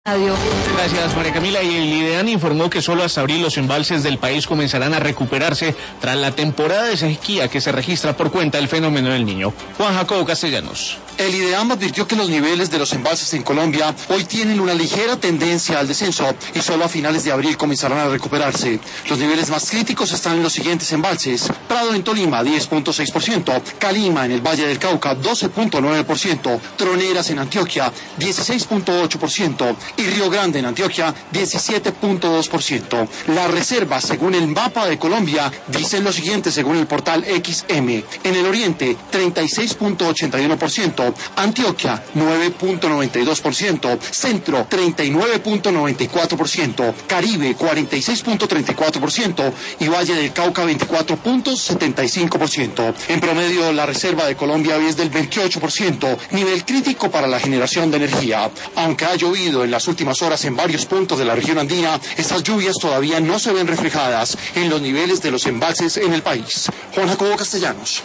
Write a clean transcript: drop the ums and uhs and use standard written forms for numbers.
Gracias, María Camila. Y el IDEAN informó que solo hasta abril los embalses del país comenzarán a recuperarse tras la temporada de sequía que se registra por cuenta del fenómeno del Niño. Juan Jacobo Castellanos. El IDEAM advirtió que los niveles de los embalses en Colombia hoy tienen una ligera tendencia al descenso y solo a finales de abril comenzarán a recuperarse. Los niveles más críticos están en los siguientes embalses: Prado en Tolima, 10.6%, Calima en el Valle del Cauca, 12.9%, Troneras en Antioquia, 16.8%, y Río Grande en Antioquia, 17.2%. Las reservas, según el mapa de Colombia, dicen lo siguiente según el portal XM. En el oriente, 36.81%, Antioquia, 9.92%, Centro, 39.94%, Caribe, 46.34% y Valle del Cauca, 24.75%. En promedio, la reserva de Colombia es del 28%, nivel crítico para la generación de energía. Aunque ha llovido en las últimas horas en varios puntos de la región andina, estas lluvias todavía no se ven reflejadas en los niveles de los embalses en el país. Juan Jacobo Castellanos.